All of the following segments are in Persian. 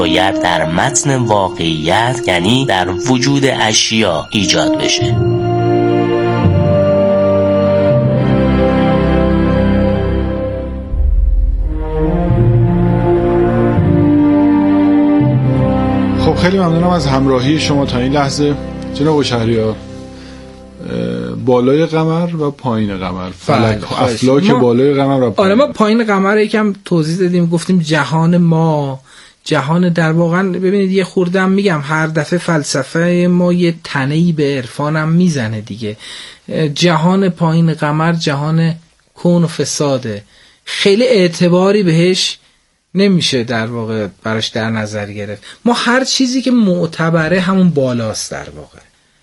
باید در متن واقعیت، یعنی در وجود اشیا ایجاد بشه. خب خیلی ممنونم از همراهی شما تا این لحظه جناب شهریار. بالای قمر و پایین قمر، فلک و افلاک بالای قمر و پایین. آره، ما پایین قمر یکم توضیح دادیم، گفتیم جهان ما، جهان در واقع ببینید یه خوردم میگم هر دفعه فلسفه ما یه تنهی به عرفانم میزنه دیگه. جهان پایین قمر جهان کون و فساده، خیلی اعتباری بهش نمیشه در واقع براش در نظر گرفت. ما هر چیزی که معتبره همون بالاست در واقع.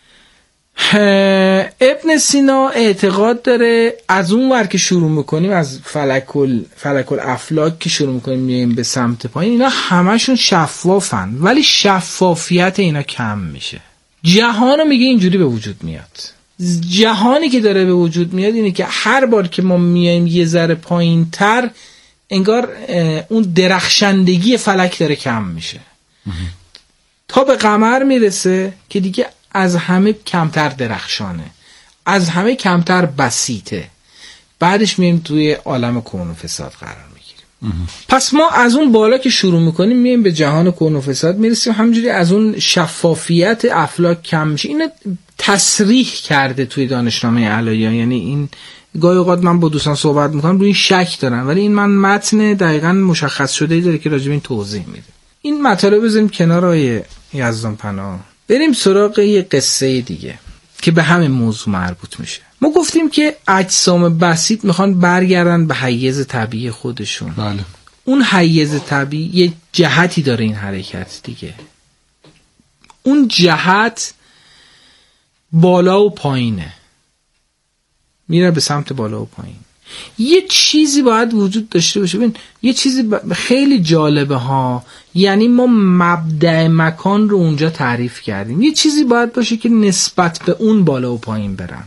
ابن سینا اعتقاد داره از اون ور که شروع میکنیم، از فلک الافلاک که شروع میکنیم میایم به سمت پایین، اینا همشون شفافن ولی شفافیت اینا کم میشه. جهانو میگه اینجوری به وجود میاد. جهانی که داره به وجود میاد اینه که هر بار که ما میایم یه ذره پایین تر، انگار اون درخشندگی فلک داره کم میشه تا به قمر میرسه که دیگه از همه کمتر درخشانه، از همه کمتر بسیطه. بعدش میایم توی عالم کون و فساد قرار میگیریم. پس ما از اون بالا که شروع میکنیم میایم به جهان کون و فساد میرسیم، همینجوری از اون شفافیت افلاک کم میشه. اینو تصریح کرده توی دانشنامه علاییان. یعنی این گاهی اوقات من با دوستان صحبت میکنم روی این شک دارن، ولی این من متن دقیقاً مشخص شده‌ای داره که راجع به این توضیح میده. این مطالب بذاریم کنار آیه یزدان پناه، بریم سراغ یه قصه دیگه که به همین موضوع مربوط میشه. ما گفتیم که اجسام بسیط میخوان برگردن به حیز طبیعی خودشون. بله. اون حیز طبیعی یه جهتی داره این حرکت دیگه. اون جهت بالا و پایینه، میره به سمت بالا و پایین. یه چیزی باید وجود داشته باشه. ببین یه چیزی خیلی جالبه ها، یعنی ما مبدأ مکان رو اونجا تعریف کردیم. یه چیزی باید باشه که نسبت به اون بالا و پایین برن.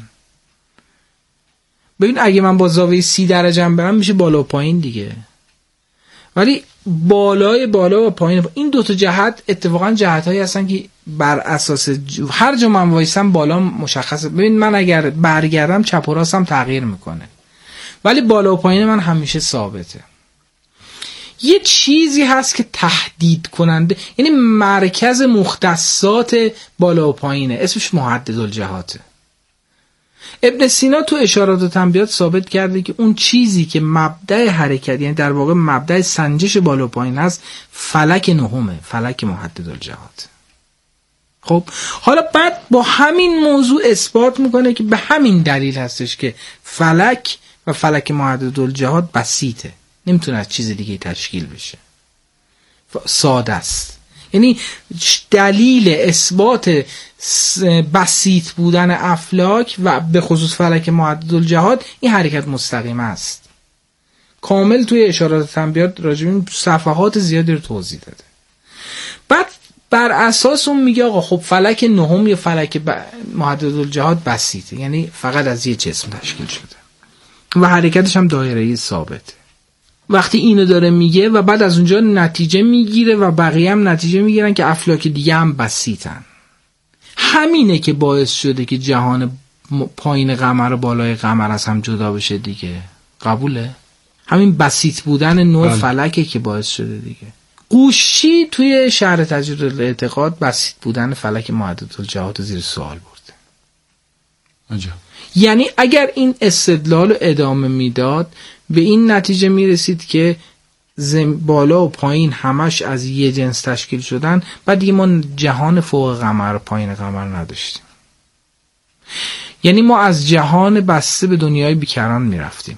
ببین اگه من با زاویه 30 درجه برم میشه بالا و پایین دیگه، ولی بالا و پایین، این دوتا جهت اتفاقا جهت‌هایی هستن که بر اساس هر جا من وایسم بالا مشخصه. ببین من اگر برگردم چپ و راستم تغییر میکنه، ولی بالا و پایین من همیشه ثابته. یه چیزی هست که تهدید کننده، یعنی مرکز مختصات بالا و پایینه، اسمش محددالجهاته. ابن سینا تو اشارات و تنبیهات ثابت کرده که اون چیزی که مبدأ حرکت، یعنی در واقع مبدأ سنجش بالا و پایین هست، فلک نهمه، فلک محددالجهات. خب حالا بعد با همین موضوع اثبات میکنه که به همین دلیل هستش که فلک و فلک محددالجهات بسیطه، نمیتونه از چیز دیگه تشکیل بشه، ساده است. یعنی دلیل اثبات بسیط بودن افلاک و به خصوص فلک محددالجهات این حرکت مستقیم است. کامل توی اشارات تنبیهات راجع به این صفحات زیادی رو توضیح داده. بعد بر اساس اون میگه آقا خب فلک نهم یا فلک محددالجهات بسیطه، یعنی فقط از یه جسم تشکیل شده و حرکتش هم دایره‌ای ثابته. وقتی اینو داره میگه و بعد از اونجا نتیجه میگیره و بقیه هم نتیجه میگیرن که افلاک دیگه هم بسیطن. همینه که باعث شده که جهان پایین قمر و بالای قمر از هم جدا بشه دیگه. قبوله؟ همین بسیط بودن نوع فلکه که باعث شده دیگه. قوشی توی شرح تجرید الاعتقاد بسیط بودن فلک محددالجهات زیر سوال برده. عجب. یعنی اگر این استدلال ادامه میداد به این نتیجه میرسید که بالا و پایین همش از یه جنس تشکیل شدن، بعد دیگه ما جهان فوق قمر و پایین قمر نداشتیم. یعنی ما از جهان بسته به دنیای بیکران میرفتیم.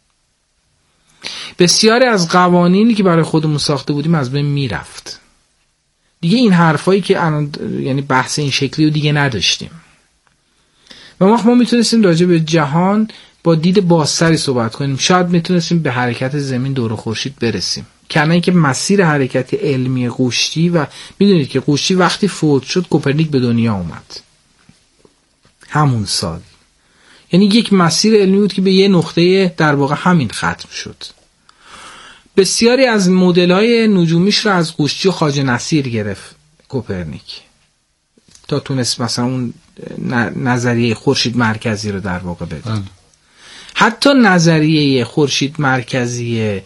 بسیاری از قوانینی که برای خودمون ساخته بودیم از بین میرفت. دیگه این حرفایی که یعنی بحث این شکلی رو دیگه نداشتیم و ما میتونستیم راجع به جهان با دید بازتری صحبت کنیم. شاید میتونستیم به حرکت زمین دور خورشید برسیم، کنه اینکه مسیر حرکت علمی قوشتی، و میدونید که قوشتی وقتی فوت شد کوپرنیک به دنیا اومد همون سال. یعنی یک مسیر علمی بود که به یه نقطه در واقع همین ختم شد. بسیاری از مدل‌های نجومیش رو از قوشچی و خواجه نصیر گرفت کوپرنیک تا تونست مثلا اون نظریه خورشید مرکزی رو در واقع بده. حتی نظریه خورشید مرکزی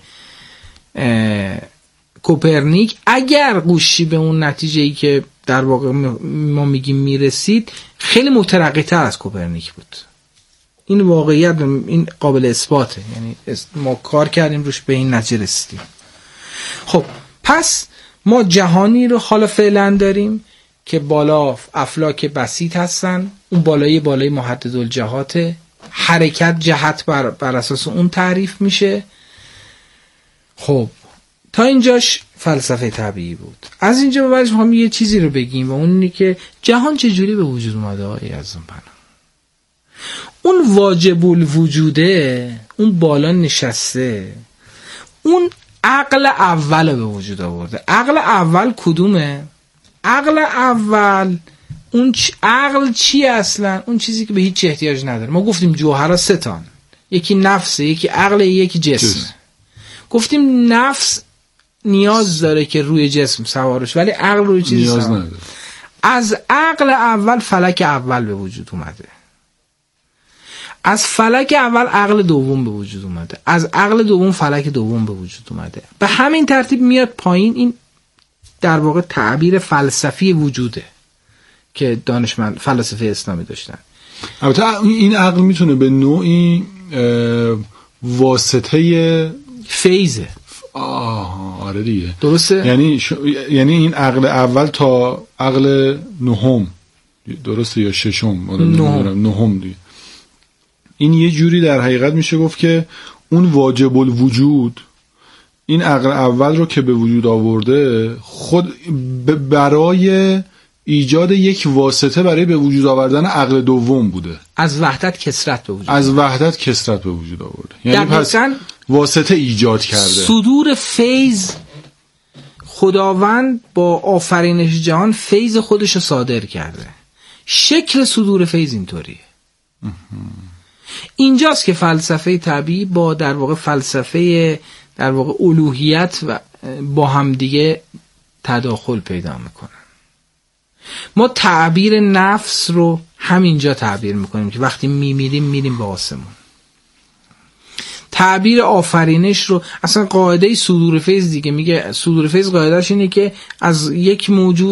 کوپرنیک اگر قوشچی به اون نتیجه‌ای که در واقع ما میگیم میرسید خیلی مترقی‌تر از کوپرنیک بود. این واقعیت، این قابل اثباته، یعنی ما کار کردیم روش به این نتیجه رسیدیم. خب پس ما جهانی رو حالا فعلا داریم که بالا افلاک بسیط هستن، اون بالای محددالجهات، حرکت جهت بر اساس اون تعریف میشه. خب تا اینجاش فلسفه طبیعی بود. از اینجا به بعدش میخوام یه چیزی رو بگیم و اون اینه که جهان چجوری به وجود اومده از اون پناه. اون واجب الوجوده، اون بالا نشسته، اون عقل اول به وجود آورده. عقل اول کدومه؟ عقل اول اون عقل چی اصلا؟ اون چیزی که به هیچ احتیاج نداره. ما گفتیم جوهرها 3 تان، یکی نفسه، یکی عقل، یکی جسمه. گفتیم نفس نیاز داره که روی جسم سوارش، ولی عقل روی چیزی نیاز نداره. از عقل اول فلک اول به وجود اومده، از فلک اول عقل دوم به وجود اومده، از عقل دوم فلک دوم به وجود اومده. به همین ترتیب میاد پایین. این در واقع تعبیر فلسفی وجوده که دانشمند فلسفه اسلامی داشتن. البته این عقل میتونه به نوعی واسطه فیزه. آره دیگه، درسته. یعنی این عقل اول تا عقل نهم، درسته یا ششم؟ نهم دیگه. این یه جوری در حقیقت میشه گفت که اون واجب الوجود، این عقل اول رو که به وجود آورده، خود برای ایجاد یک واسطه برای به وجود آوردن عقل دوم بوده. از وحدت کثرت به وجود آورده. یعنی پس واسطه ایجاد کرده. صدور فیض، خداوند با آفرینش جهان فیض خودش رو صادر کرده. شکل صدور فیض اینطوریه. اینجاست که فلسفه طبیعی با در واقع فلسفه در واقع الوهیت و با هم دیگه تداخل پیدا میکنن. ما تعبیر نفس رو همینجا تعبیر میکنیم که وقتی میریم به آسمون. تعبیر آفرینش رو اصلا قاعده صدور فیض دیگه میگه، صدور فیض قاعدهش اینه که از یک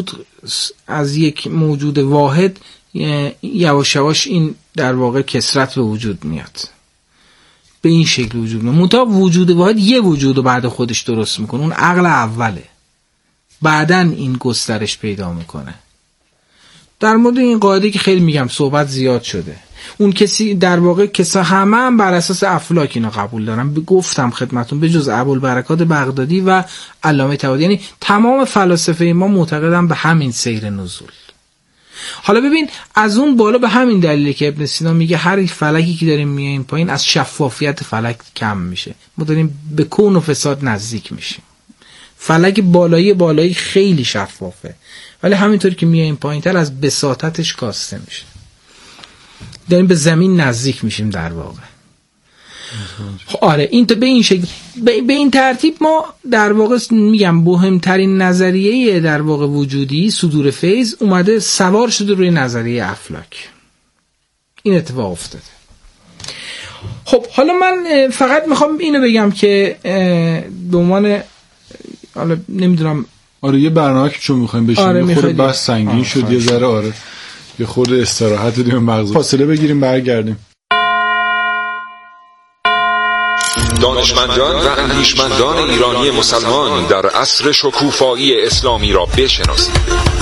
موجود واحد یواش یواش این در واقع کثرت به وجود میاد، به این شکل وجود میاد. منتها وجود واحد یه وجود رو بعد خودش درست میکنه، اون عقل اوله، بعدن این گسترش پیدا میکنه. در مورد این قاعده که خیلی میگم صحبت زیاد شده. اون کسی در واقع کسا همه بر اساس افلاک اینا قبول دارن. گفتم خدمتون به جز ابوالبرکات بغدادی و علامه طباطبایی، یعنی تمام فلاسفه ما معتقدن به همین سیر نزول. حالا ببین از اون بالا به همین دلیله که ابن سینا میگه هر فلکی که داریم میاییم پایین از شفافیت فلک کم میشه، ما داریم به کون و فساد نزدیک میشیم. فلک بالایی خیلی شفافه، ولی همینطور که میاییم پایینتر از بساطتش کاسته میشه، داریم به زمین نزدیک میشیم در واقع. آره این به این شکل، به این ترتیب ما در واقع میگم مهمترین نظریه در واقع وجودی صدور فیض اومده سوار شده روی نظریه افلاک. این اتفاق افتاده. خب حالا من فقط میخوام اینو بگم که به عنوان حالا نمیدونم، آره یه برنامه که چون میخوایم بشیم یه خورده بس سنگین شد، یه ذره آره یه خورده استراحت بدیم، مغز فاصله بگیریم برگردیم. دانشمندان و اندیشمندان ایرانی مسلمان در عصر شکوفایی اسلامی را بشناسید.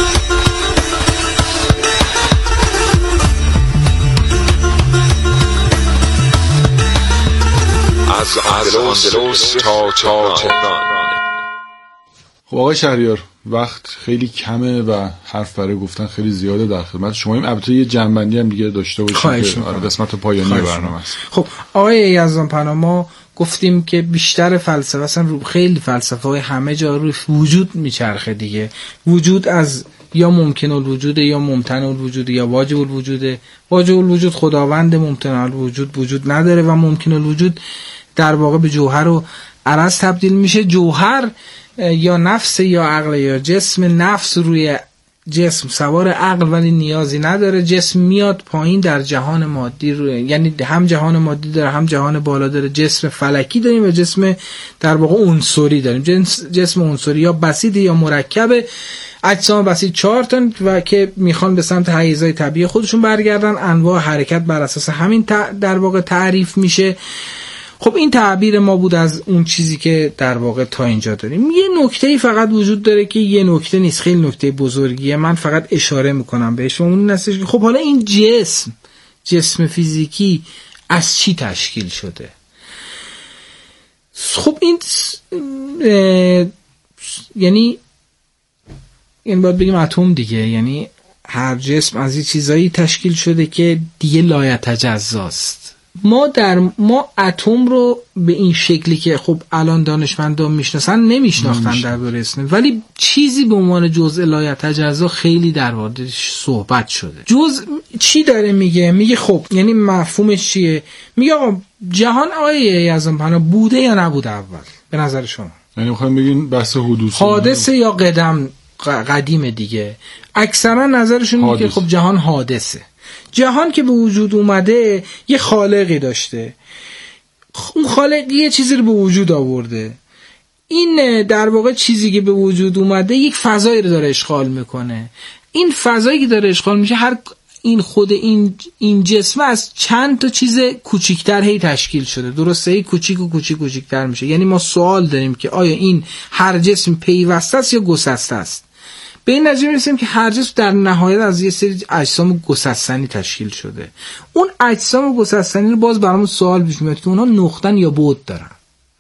از اندلس تا تهران. خب آقای شهریار، وقت خیلی کمه و حرف برای گفتن خیلی زیاده در خدمت شما. این البته یه جنبندی هم دیگه داشته باشیم که قسمت پایانی برنامه است. خب آقای یزدان پناه، ما گفتیم که بیشتر فلسفه اصلا رو خیلی فلسفه های همه جا روی وجود میچرخه دیگه. وجود از یا ممکن الوجود یا ممتنع الوجود یا واجب الوجود. واجب الوجود خداوند، ممتنع الوجود وجود نداره و ممکن الوجود در واقع به جوهر و عرض تبدیل میشه، جوهر یا نفس یا عقل یا جسم، نفس روی جسم سوار عقل ولی نیازی نداره، جسم میاد پایین در جهان مادی روی، یعنی هم جهان مادی داره هم جهان بالا داره، جسم فلکی داریم و جسم در واقع عنصری داریم. جسم عنصری یا بسیط یا مرکب، اجسام بسیط 4 تا و که میخوان به سمت حیزهای طبیعی خودشون برگردن، انواع حرکت بر اساس همین در واقع تعریف میشه. خب این تعبیر ما بود از اون چیزی که در واقع تا اینجا داریم. یه نکته‌ای فقط وجود داره که یه نکته نیست، خیلی نکته بزرگیه، من فقط اشاره میکنم بهش. اون هستش که خب حالا این جسم فیزیکی از چی تشکیل شده؟ خب این یعنی باید بگیم اتم دیگه، یعنی هر جسم از این چیزایی تشکیل شده که دیگه لایتجزاست. ما اتم رو به این شکلی که خب الان دانشمندان میشناسن نمیشناختن درباره اسم، ولی چیزی به عنوان جزء لایتجزا خیلی در موردش صحبت شده. جزء چی داره میگه خب یعنی مفهومش چیه؟ میگه آقا جهان یزدان پناه بوده یا نبوده اول به نظر شما؟ یعنی میخوایم بگین بحث حادثه یا قدیم دیگه. اکثرا نظرشون میگه که خب جهان حادثه. جهان که به وجود اومده یه خالقی داشته، اون خالق یه چیزی رو به وجود آورده، این در واقع چیزی که به وجود اومده یک فضایی رو داره اشغال میکنه. این فضایی که داره اشغال میشه خود این جسم از چند تا چیز کوچیکتر هی تشکیل شده، درسته؟ هی کوچیکتر میشه. یعنی ما سوال داریم که آیا این هر جسم پیوسته است یا گسسته است؟ به این نتیجه میرسیم که هر جسم در نهایت از یه سری اجسام گسستنی تشکیل شده. اون اجسام گسستنی رو باز برامون سوال پیش میاد که اونها نقطن یا بعد دارن.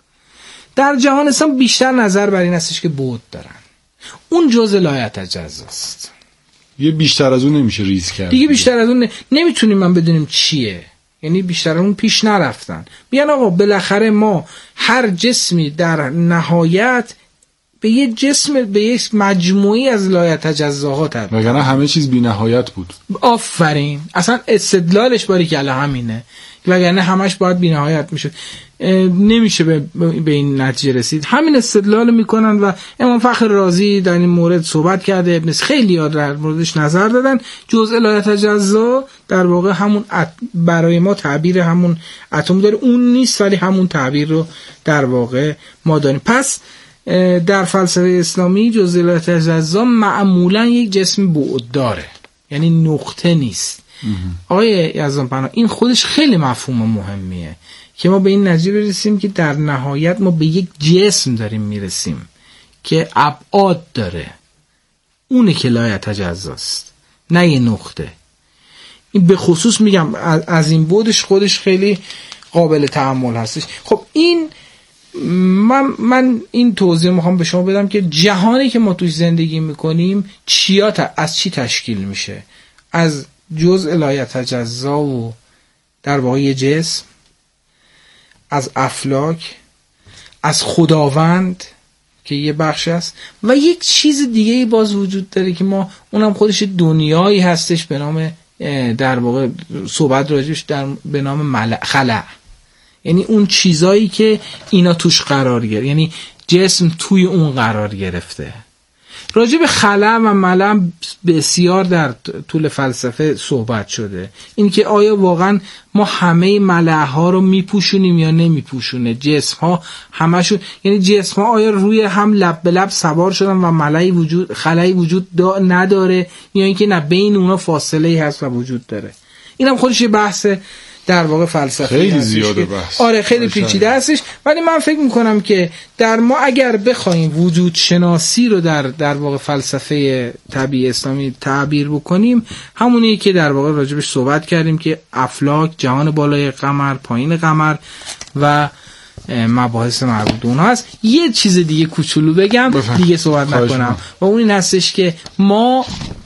در جهان اسلام بیشتر نظر بر این هستش که بعد دارن. اون جزء لایتجزاست. یه بیشتر از اون نمیشه ریز کرد دیگه بیشتر از اون نمیتونیم من بدونیم چیه، یعنی بیشتر از اون پیش نرفتن. میگن آقا بالاخره ما هر جسمی در نهایت به یه جسم، به یک مجموعی از لایتجزاها تبدیل، وگرنه همه چیز بی نهایت بود. آفرین، اصلا استدلالش باریکلا همینه، وگرنه همش باید بی نهایت میشد. نمیشه به این نتیجه رسید. همین استدلال میکنن و امام فخر رازی در این مورد صحبت کرده، ابن خیلی ها در موردش نظر دادن. جزء لایتجزا در واقع همون برای ما تعبیر همون اتم داره، اون نیست ولی همون تعبیر رو در واقع ما داریم. پس در فلسفه اسلامی جزء لایتجزا معمولا یک جسم بعد داره، یعنی نقطه نیست. آقای یزدان پناه این خودش خیلی مفهوم مهمیه که ما به این نتیجه برسیم که در نهایت ما به یک جسم داریم میرسیم که ابعاد داره، اونه که لایتجزاست، نه یه نقطه. این به خصوص میگم از این بعدش خودش خیلی قابل تأمل هستش. خب این من این توضیح میخوام به شما بدم که جهانی که ما توش زندگی میکنیم از چی تشکیل میشه؟ از جزء لایتجزا و در واقع جسم، از افلاک، از خداوند که یه بخش است و یک چیز دیگه باز وجود داره که ما اونم خودش دنیایی هستش به نام در واقع صحبت راجعش به نام خلع، یعنی اون چیزایی که اینا توش قرار گرفت، یعنی جسم توی اون قرار گرفته. راجع به خلع و ملع بسیار در طول فلسفه صحبت شده، این که آیا واقعا ما همه ملع ها رو میپوشونیم یا نمیپوشونه، جسم ها همشون، یعنی جسم ها آیا روی هم لب به لب سوار شدن و خلعی وجود نداره یا اینکه نه بین اونا فاصله هست و وجود داره. اینم خودش یه بحث در واقع فلسفی خیلی زیاده بحث. آره خیلی پیچیده هستش، ولی من فکر میکنم که در ما اگر بخوایم وجود شناسی رو در واقع فلسفه طبیعی اسلامی تعبیر بکنیم، همونیه که در واقع راجبش صحبت کردیم که افلاک، جهان بالای قمر، پایین قمر و مباحث مربوط به اونها هست. یه چیز دیگه کوچولو بگم دیگه صحبت نکنم و اون این هستش که ما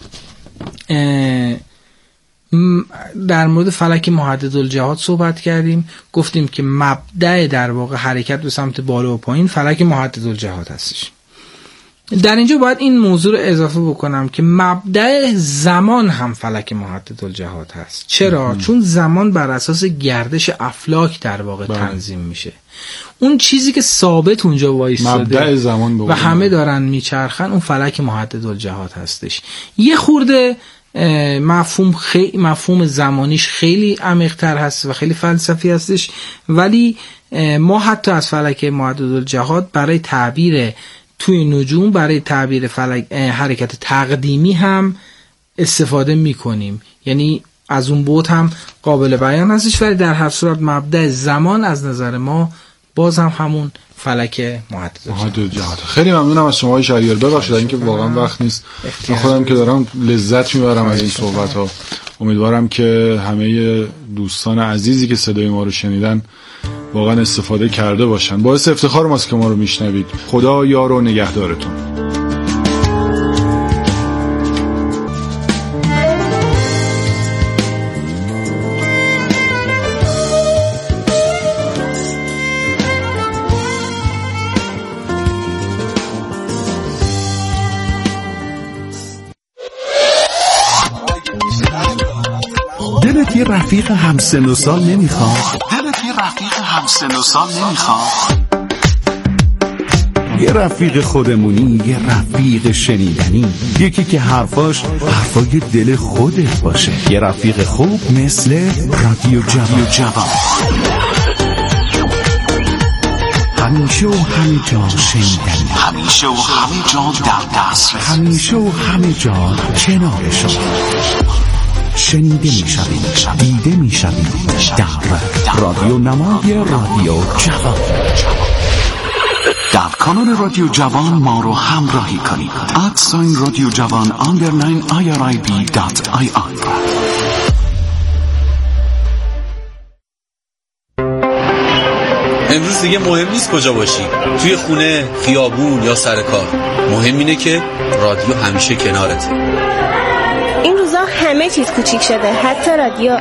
در مورد فلک محددالجهات صحبت کردیم، گفتیم که مبدأ در واقع حرکت به سمت بالا و پایین فلک محددالجهات هستش. در اینجا باید این موضوع رو اضافه بکنم که مبدأ زمان هم فلک محددالجهات هست. چرا؟ چون زمان بر اساس گردش افلاک در واقع تنظیم میشه. اون چیزی که ثابت اونجا وایستاده مبدأ زمان و همه دارن میچرخن، اون فلک محددالجهات هستش. یه خورده مفهوم زمانیش خیلی عمیق‌تر هست و خیلی فلسفی هستش، ولی ما حتی از فلک محددالجهات برای تعبیر توی نجوم، برای تعبیر فلک حرکت تقدیمی هم استفاده میکنیم. یعنی از اون بود هم قابل بیان هستش، ولی در هر صورت مبدأ زمان از نظر ما باز هم همون فلک محددالجهات. خیلی ممنونم از شما آقای شهریار. ببخشید اینکه واقعا وقت نیست، من خودم که دارم لذت میبرم از این صحبت ها. امیدوارم که همه دوستان عزیزی که صدای ما رو شنیدن واقعا استفاده کرده باشن. باعث افتخار ماست که ما رو میشنوید. خدا یار و نگهدارتون. دلت یه رفیق همسن و سال نمیخواد؟ یه رفیق خودمونی، یه رفیق شنیدنی، یکی که حرفای دل خودت باشه. یه رفیق خوب مثل رادیو جوان. همیشه و همه جا شنیدنی، همیشه و همه جا در دسترس، همیشه و همه جا کنار شما. شنیده میشویم، دیده میشویم در رادیو نمای رادیو جوان. در کانال رادیو جوان ما رو همراهی کنید. @رادیو جوان _IRIB.IR. امروز دیگه مهم نیست کجا باشی، توی خونه، خیابون یا سر کار. مهم اینه که رادیو همیشه کنارته. این روزا همه چیز کوچیک شده، حتی رادیو.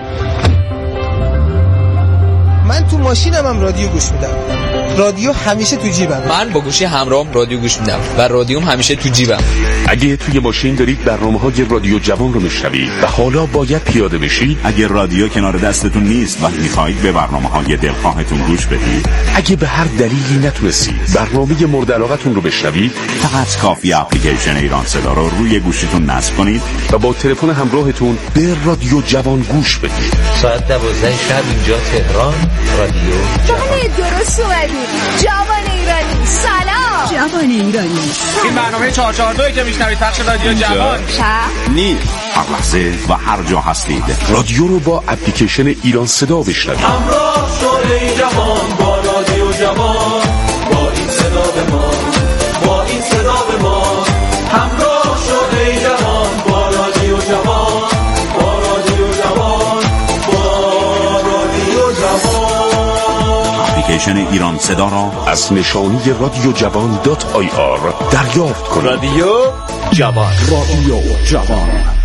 من تو ماشینم هم رادیو گوش میدم. رادیو همیشه تو جیبم. من با گوشی همراهم رادیو گوش میدم و رادیوم همیشه تو جیبم. اگه توی ماشین دارید برنامه‌های رادیو جوان رو میشنوید و حالا باید پیاده بشید، اگه رادیو کنار دستتون نیست و میخواید به برنامه‌های دلخواهتون گوش بدید، اگه به هر دلیلی نتونستید برنامه مورد علاقتون رو بشنوید، فقط کافی اپلیکیشن ایران صدا رو روی گوشیتون نصب کنید و با تلفن همراهتون به رادیو جوان گوش بدید. ساعت 12 شب اینجا تهران، رادیو جوان. درست اومدید. جوان ایرانی. سلام. جوان ایرانی. این برنامه 442 که میشنوید پخش رادیو جوان نیست. هر لحظه و هر جا هستید رادیو رو با اپلیکیشن ایران صدا بشنوید. همراه شده ای جوان با رادیو جوان، با این صدا به ما، با این صدا به ما. همراه شده ای جوان با رادیو جوان، با رادیو جوان، با رادیو جوان. اپلیکیشن ایران صدا را از نشانی رادیو جوان .IR دریافت کنید. رادیو جوان. رادیو جوان.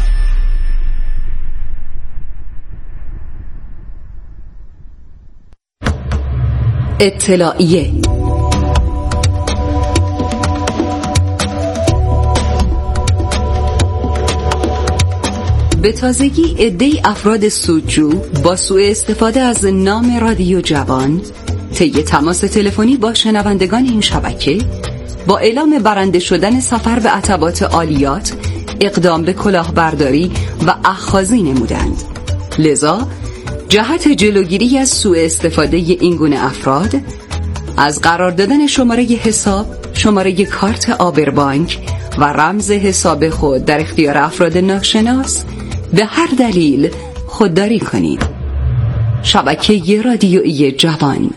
اطلاعیه به تازگی عده‌ای افراد سودجو با سوء استفاده از نام رادیو جوان طی تماس تلفنی با شنوندگان این شبکه با اعلام برنده شدن سفر به عتبات عالیات اقدام به کلاهبرداری و اخاذی نمودند. لذا جهت جلوگیری از سوء استفاده این گونه افراد از قرار دادن شماره حساب، شماره کارت آبربانک و رمز حساب خود در اختیار افراد ناشناس به هر دلیل خودداری کنید. شبکه رادیویی جوان.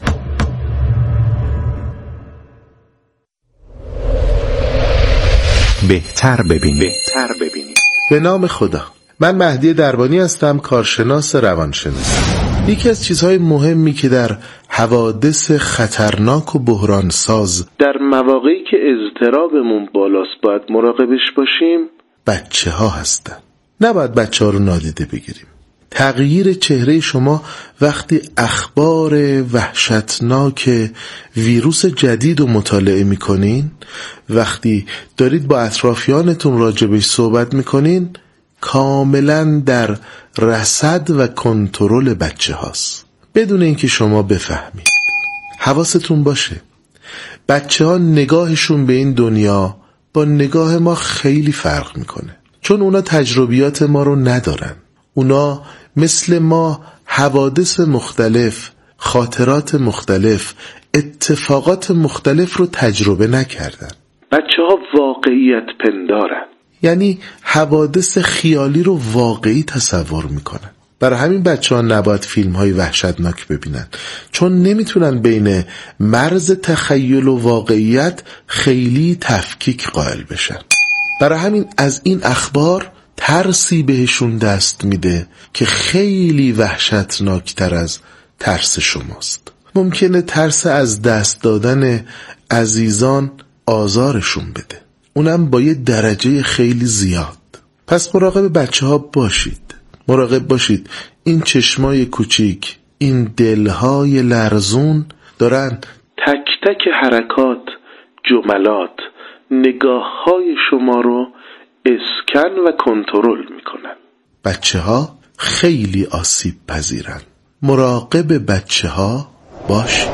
بهتر ببینید. به نام خدا. من مهدی دربانی هستم، کارشناس روانشناسی. یکی از چیزهای مهمی که در حوادث خطرناک و بحرانساز در مواقعی که اضطرابمون بالاست باید مراقبش باشیم، بچه ها هستن. نباید بچه ها رو نادیده بگیریم. تغییر چهره شما وقتی اخبار وحشتناک ویروس جدید رو مطالعه میکنین، وقتی دارید با اطرافیانتون راجبش صحبت میکنین، کاملا در رصد و کنترل بچه هاست، بدون اینکه شما بفهمید. حواستون باشه بچه ها نگاهشون به این دنیا با نگاه ما خیلی فرق میکنه، چون اونا تجربیات ما رو ندارن. اونا مثل ما حوادث مختلف، خاطرات مختلف، اتفاقات مختلف رو تجربه نکردن. بچه ها واقعیت پندارن، یعنی حوادث خیالی رو واقعی تصور میکنن. برای همین بچه ها نباید فیلم های وحشتناک ببینن، چون نمیتونن بین مرز تخیل و واقعیت خیلی تفکیک قائل بشن. برای همین از این اخبار ترسی بهشون دست میده که خیلی وحشتناکتر از ترس شماست. ممکنه ترس از دست دادن عزیزان آزارشون بده، اونم با یه درجه خیلی زیاد. پس مراقب بچه ها باشید، مراقب باشید این چشمای کوچیک، این دلهای لرزون دارن تک تک حرکات، جملات، نگاههای شما رو اسکن و کنترل میکنن. بچه ها خیلی آسیب پذیرن، مراقب بچه ها باشید.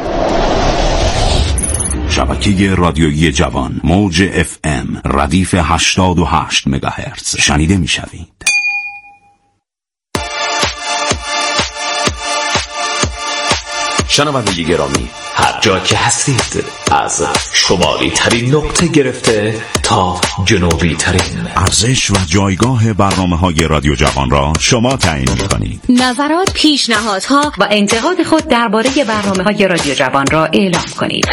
شبکه رادیویی جوان، موج FM ردیف 88 مگاهرتز شنیده میشوید. شنونده گرامی، هر جا که هستید، از شمالی ترین نقطه گرفته تا جنوبی ترین، ارزش و جایگاه برنامه‌های رادیو جوان را شما تعیین می‌کنید. نظرات، پیشنهادها و انتقاد خود درباره برنامه‌های رادیو جوان را اعلام کنید.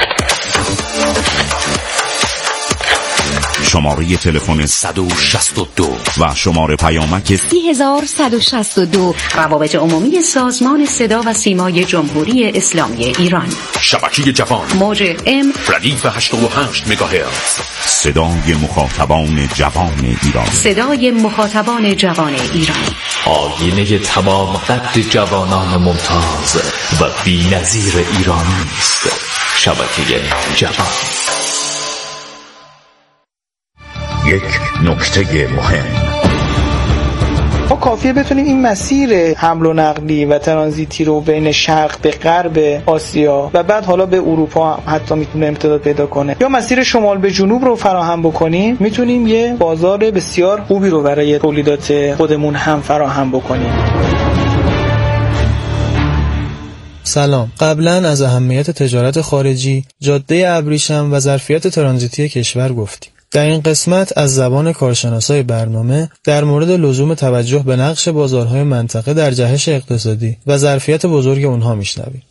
شماره تلفن 162 و شماره پیامک 3162. روابط عمومی سازمان صدا و سیمای جمهوری اسلامی ایران. شبکه جوان، موج M ردیف 88 مگاهرتز. صدای مخاطبان جوان ایران، صدای مخاطبان جوان ایران. آینه تمام قد جوانان ممتاز و بی‌نظیر ایرانی است. شبکه جوان. یک نکته مهم: ما کافیه بتونیم این مسیر حمل و نقلی و ترانزیتی رو بین شرق به غرب آسیا و بعد حالا به اروپا حتی میتونه امتداد پیدا کنه، یا مسیر شمال به جنوب رو فراهم بکنیم، میتونیم یه بازار بسیار خوبی رو برای تولیدات خودمون هم فراهم بکنیم. سلام. قبلا از اهمیت تجارت خارجی، جاده ابریشم و ظرفیت ترانزیتی کشور گفتیم. در این قسمت از زبان کارشناسای برنامه در مورد لزوم توجه به نقش بازارهای منطقه در جهش اقتصادی و ظرفیت بزرگ اونها میشنویم.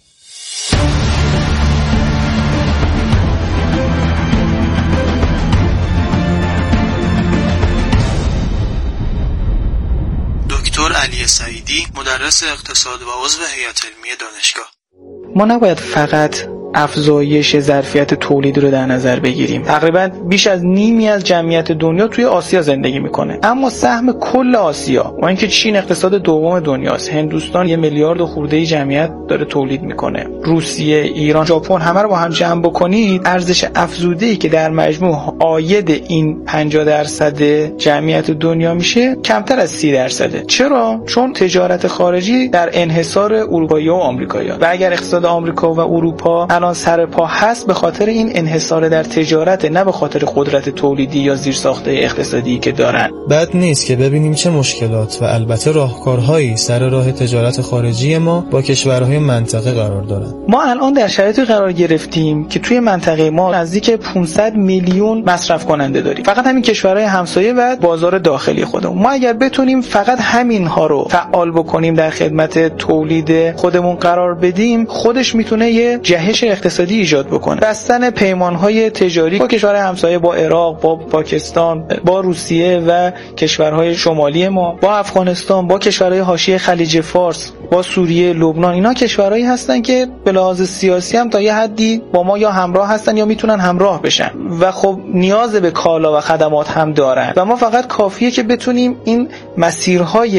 دکتر علی سعیدی، مدرس اقتصاد و عضو هیئت علمی دانشگاه. ما نباید فقط افزایش ظرفیت تولید رو در نظر بگیریم. تقریبا بیش از نیمی از جمعیت دنیا توی آسیا زندگی میکنه، اما سهم کل آسیا و اینکه چین اقتصاد دوم دنیاست، هندوستان 1 میلیارد خورده جمعیت داره تولید میکنه، روسیه، ایران، ژاپن، همه رو با هم جمع بکنید، ارزش افزوده‌ای که در مجموع عاید این 50% جمعیت دنیا میشه کمتر از 30%. چرا؟ چون تجارت خارجی در انحصار اروپایی‌ها و آمریکایی‌ها و اگر اقتصاد آمریکا و اروپا الان سر پا هست به خاطر این انحصار در تجارت، نه به خاطر قدرت تولیدی یا زیرساخت اقتصادی که دارن. بد نیست که ببینیم چه مشکلات و البته راهکارهایی سر راه تجارت خارجی ما با کشورهای منطقه قرار دارن. ما الان در شرایطی قرار گرفتیم که توی منطقه ما نزدیک 500 میلیون مصرف کننده داریم، فقط همین کشورهای همسایه و بازار داخلی خودمون. ما اگر بتونیم فقط همین ها رو فعال بکنیم، در خدمت تولید خودمون قرار بدیم، خودش میتونه یه جهش اقتصادی ایجاد بکنه. بستن پیمانهای تجاری با کشورهای همسایه، با عراق، با پاکستان، با روسیه و کشورهای شمالی ما، با افغانستان، با کشورهای حاشیه خلیج فارس، با سوریه، لبنان، اینا کشورهایی هستن که به لحاظ سیاسی هم تا یه حدی با ما یا همراه هستن یا میتونن همراه بشن و خب نیاز به کالا و خدمات هم دارن و ما فقط کافیه که بتونیم این مسیرهای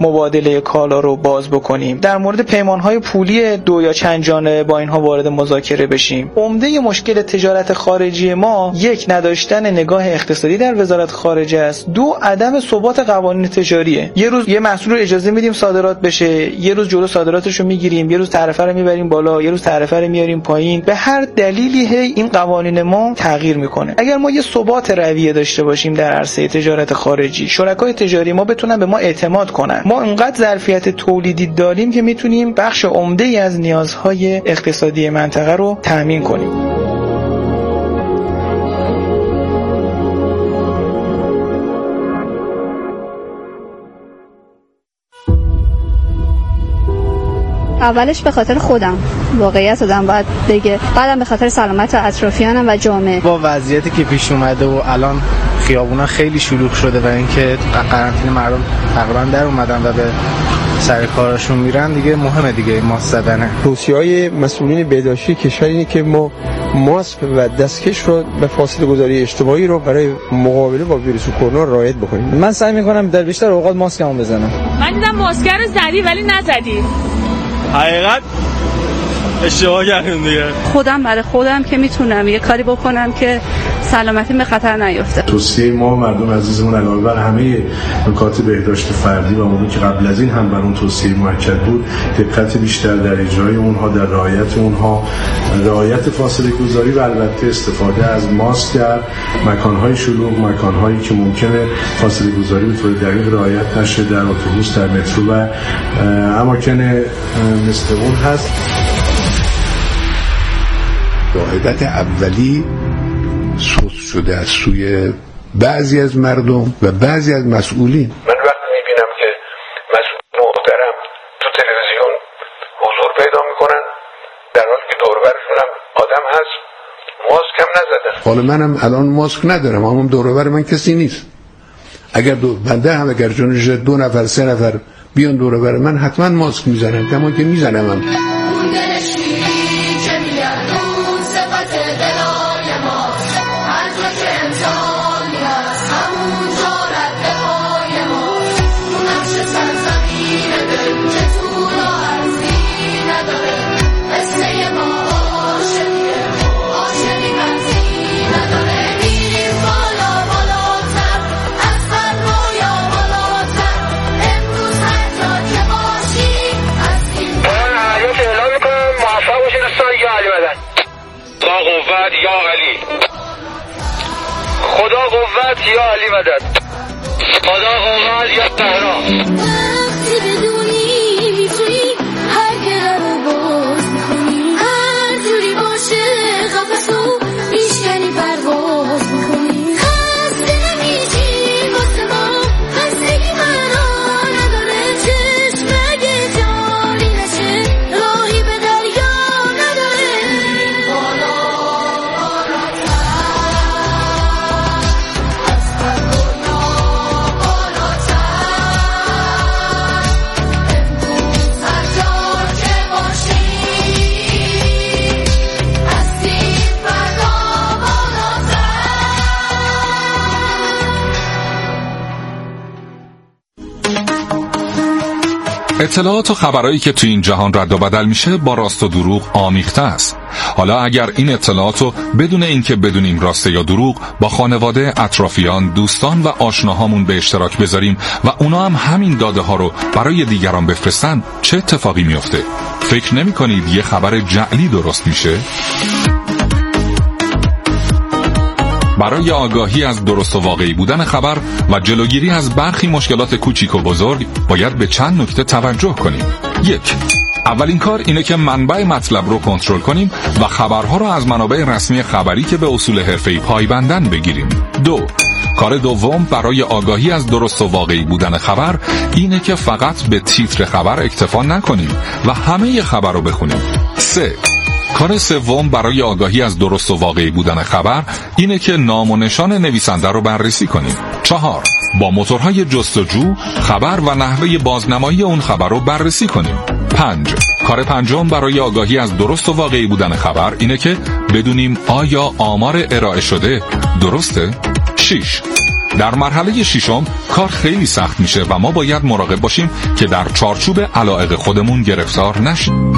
مبادله کالا رو باز بکنیم، در مورد پیمانهای پولی 2 یا چند جانبه با اینها وارد مذاکره بشیم. عمده مشکل تجارت خارجی ما، 1 نداشتن نگاه اقتصادی در وزارت خارجه است، 2 عدم ثبات قوانین تجاریه. یه روز یه محصول رو اجازه میدیم صادرات بشه، یه روز جلو صادراتش رو میگیریم، یه روز تعرفه رو میبریم بالا، یه روز تعرفه رو میاریم پایین. به هر دلیلی این قوانین ما تغییر میکنه. اگر ما یه ثبات رویه داشته باشیم در عرصه تجارت خارجی، شرکای تجاری ما بتونن به ما اعتماد کنن، ما انقدر ظرفیت تولیدی داریم که میتونیم بخش عمده‌ای از نیازهای اقتصادی منطقه رو تامین کنیم. اولش به خاطر خودم، واقعیت آدم باید بگه، بعدم به خاطر سلامت اطرافیانم و جامعه. با وضعیتی که پیش اومده و الان خیابونا خیلی شلوغ شده و اینکه قرنطینه مردم تقریبا در اومدن و به سر کارشون میرن، دیگه مهمه دیگه ماسک زدنه. توصیه‌های مسئولین بهداشتی کشور اینه که ما ماسک و دستکش رو به فاصله گذاری اجتماعی رو برای مقابله با ویروس کرونا رعایت بکنیم. من سعی میکنم در بیشتر اوقات ماسکمو بزنم. من دیدم ماسک رو زدی ولی نزدی. حقیقت اشتباه کردم دیگه. خودم برای خودم که میتونم یه کاری بکنم که سلامتی به خطر نیفته. توصیه ما مردم عزیزمون علاوه بر همه نکات بهداشت فردی و اموری که قبل از این هم بر اون توصیه مؤکد بود، دقت بیشتر در اجرای اونها، در رعایت اونها، رعایت فاصله گذاری و البته استفاده از ماسک در مکانهای شلوغ، مکانهایی که ممکنه فاصله گذاری به طور دقیق رعایت نشه، در اتوبوس، در مترو و اماکن مثل اون هست. واحدت اولی سوس شده از سوی بعضی از مردم و بعضی از مسئولین. من وقتی میبینم که مسئول محترم تو تلویزیون حضور پیدا میکنن در حالی که دور و برشون هم آدم هست، ماسک هم نزدن. حالا منم الان ماسک ندارم، اما دور و بر من کسی نیست. اگر بنده هم اگر جونش 2 نفر 3 نفر بیان دور و بر من، حتما ماسک میزنم، کما که میزنم هم. خدا قوت یا علی مدد، خدا قوت یا تهران. وقتی بدونی میتونی هر گره باز میکنی، هر جوری باشه قفصو میشکنی پرواز میکنی. خسته نمیشی واسه ما، خستگی مرا نداره، چشم اگه جاری نشه راهی به دریا نداره. اطلاعات و خبرایی که تو این جهان رد و بدل میشه با راست و دروغ آمیخته است. حالا اگر این اطلاعات رو بدون اینکه بدونیم راسته یا دروغ با خانواده، اطرافیان، دوستان و آشناهامون به اشتراک بذاریم و اونا هم همین داده ها رو برای دیگران بفرستن، چه اتفاقی میفته؟ فکر نمی کنید یه خبر جعلی درست میشه؟ برای آگاهی از درست و واقعی بودن خبر و جلوگیری از برخی مشکلات کوچیک و بزرگ باید به چند نکته توجه کنیم. 1. اولین کار اینه که منبع مطلب رو کنترل کنیم و خبرها رو از منابع رسمی خبری که به اصول حرفه‌ای پایبندن بگیریم. 2. کار دوم برای آگاهی از درست و واقعی بودن خبر اینه که فقط به تیتر خبر اکتفا نکنیم و همه خبر رو بخونیم. 3. کار سوم برای آگاهی از درست و واقعی بودن خبر اینه که نام و نشان نویسنده رو بررسی کنیم. 4. با موتورهای جستجو خبر و نحوه بازنمایی اون خبر رو بررسی کنیم. 5. کار پنجم برای آگاهی از درست و واقعی بودن خبر اینه که بدونیم آیا آمار ارائه شده درسته؟ 6. در مرحله ششم کار خیلی سخت میشه و ما باید مراقب باشیم که در چارچوب علایق خودمون گرفتار نشیم.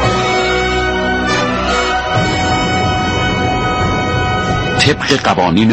طبق قوانین